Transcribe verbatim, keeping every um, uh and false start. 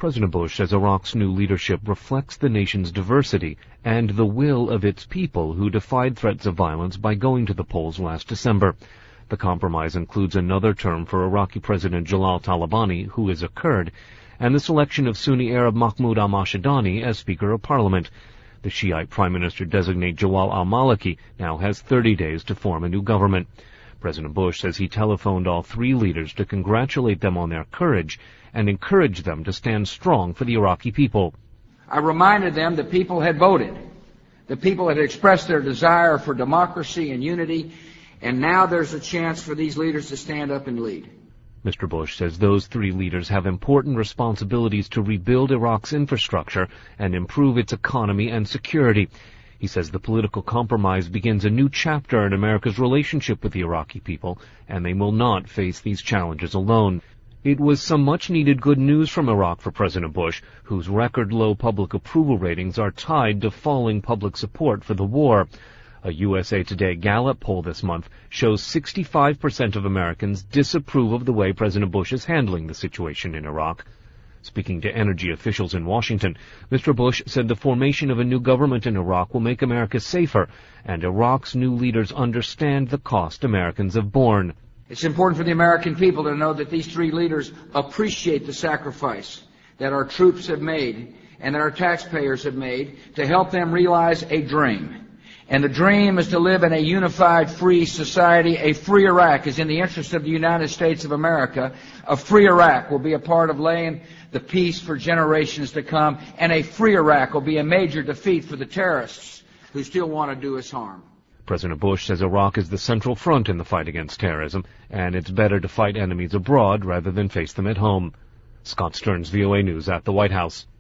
President Bush says Iraq's new leadership reflects the nation's diversity and the will of its people who defied threats of violence by going to the polls last December. The compromise includes another term for Iraqi President Jalal Talabani, who is a Kurd, and the selection of Sunni Arab Mahmoud al-Mashadani as Speaker of Parliament. The Shiite Prime Minister-designate Jawad al-Maliki now has thirty days to form a new government. President Bush says he telephoned all three leaders to congratulate them on their courage and encourage them to stand strong for the Iraqi people. I reminded them that people had voted. The people had expressed their desire for democracy and unity, and now there's a chance for these leaders to stand up and lead. Mister Bush says those three leaders have important responsibilities to rebuild Iraq's infrastructure and improve its economy and security. He says the political compromise begins a new chapter in America's relationship with the Iraqi people, and they will not face these challenges alone. It was some much-needed good news from Iraq for President Bush, whose record-low public approval ratings are tied to falling public support for the war. A U S A Today Gallup poll this month shows sixty-five percent of Americans disapprove of the way President Bush is handling the situation in Iraq. Speaking to energy officials in Washington, Mister Bush said the formation of a new government in Iraq will make America safer, and Iraq's new leaders understand the cost Americans have borne. It's important for the American people to know that these three leaders appreciate the sacrifice that our troops have made and that our taxpayers have made to help them realize a dream. And the dream is to live in a unified, free society. A free Iraq is in the interest of the United States of America. A free Iraq will be a part of laying the peace for generations to come. And a free Iraq will be a major defeat for the terrorists who still want to do us harm. President Bush says Iraq is the central front in the fight against terrorism, and it's better to fight enemies abroad rather than face them at home. Scott Stearns, V O A News at the White House.